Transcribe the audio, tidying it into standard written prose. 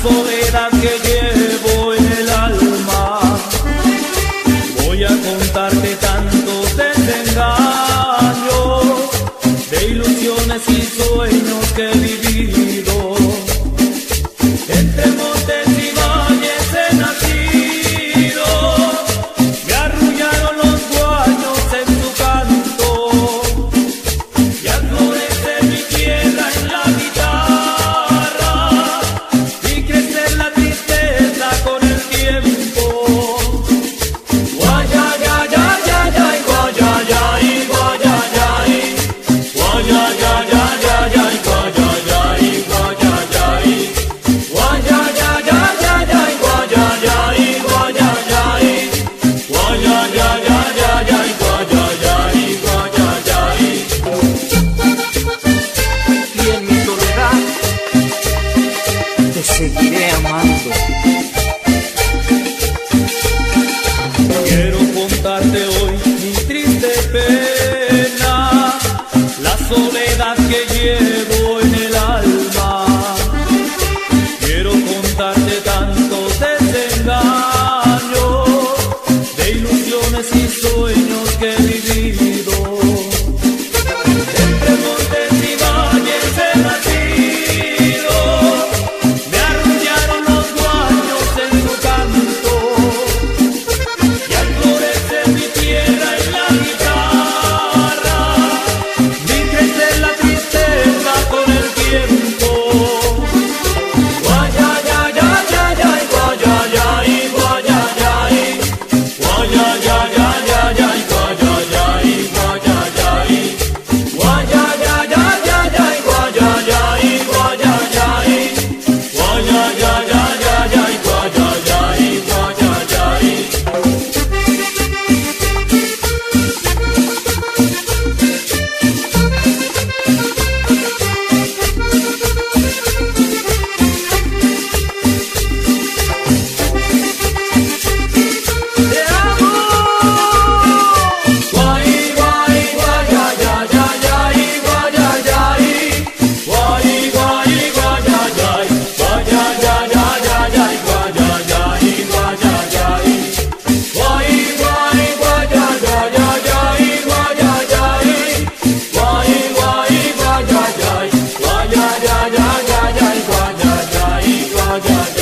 soledad que llevo en el alma. Voy a contarte tantos desengaños, de ilusiones y sueños que he vivido. Entre montes y valles he nacido, me arrullaron los guaños en su canto, ya florece mi tierra en la guitarra, y crece la tristeza con el tiempo. Guayayayayay, guayayay, guayayay, guayayayayay, guayayay, guayayay, guayayayayay, guayayay, guayayay, guayayayayay, guayayay, guayayay. Y en mi soledad te seguiré amando. Quiero contarte hoy mi triste pena, la soledad que llevo en el alma. Quiero contarte tantos desengaños, de ilusiones y sueños que he vivido. Entre montes y valles he nacido, me arrullaron los guaños en su canto, ya florece mi tierra en la guitarra, vi crecer la tristeza con el tiempo. Guayayayayay, guayayay, guayayay, guayayayayay, guayayay, guayayay, guayayayayay, guayayay, guayayay, guayayayayay, guayayay, guayayay. Te amo. Guay, guay, guayayayayay, guayayay, guay, guay, guayayay, guayayayayay, guayayay, guayayay, guay, guay, guayayayay, guayayay, guay, guay, guayayay, guayayayayay, guayayay, guayayay.